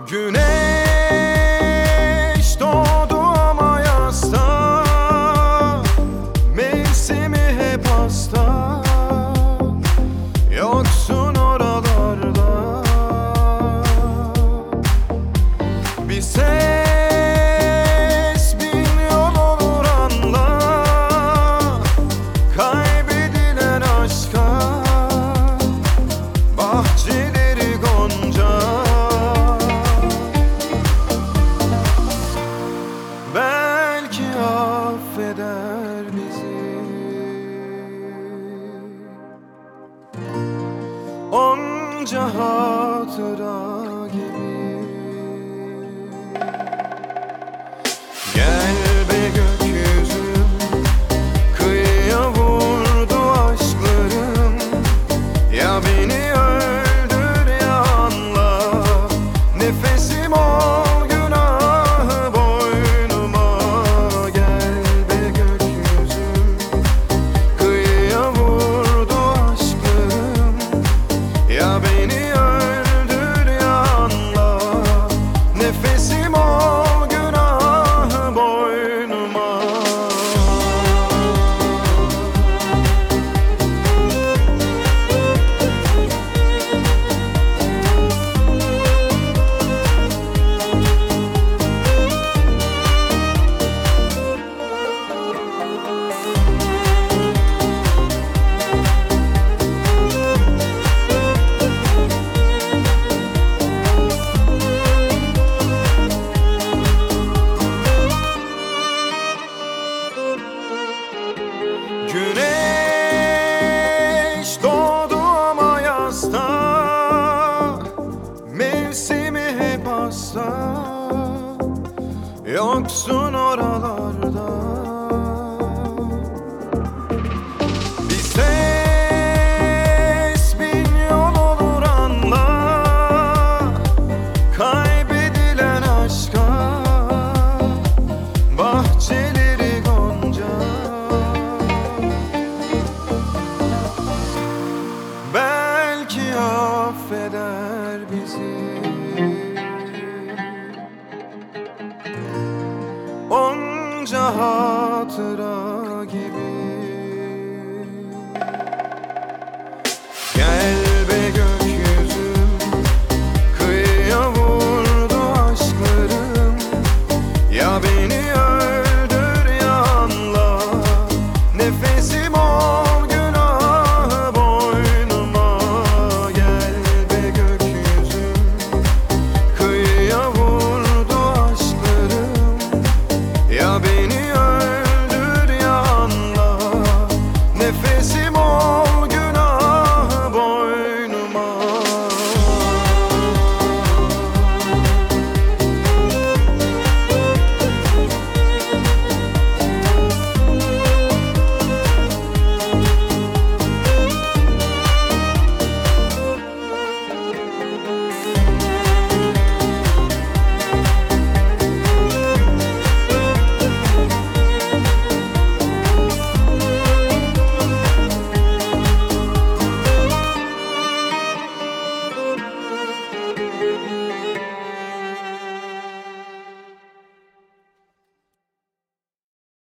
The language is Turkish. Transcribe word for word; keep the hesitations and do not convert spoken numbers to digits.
Güneş doğdu ama yasta, mevsimi hep hasta. Yoksun oralarda, bir ses bin yol olur anla. Kaybedilen aşka bahçeleri gonca. Belki affeder bizi, onca hatıra gibi. Gel be gökyüzüm, kıyıya vurdu aşklarım. Ya beni öldür ya anla, nefesim ol günahı boynuma. Gel be gökyüzüm, kıyıya vurdu aşklarım. Ya beni öldür ya anla, nefesim ol günahı boynuma. Güneş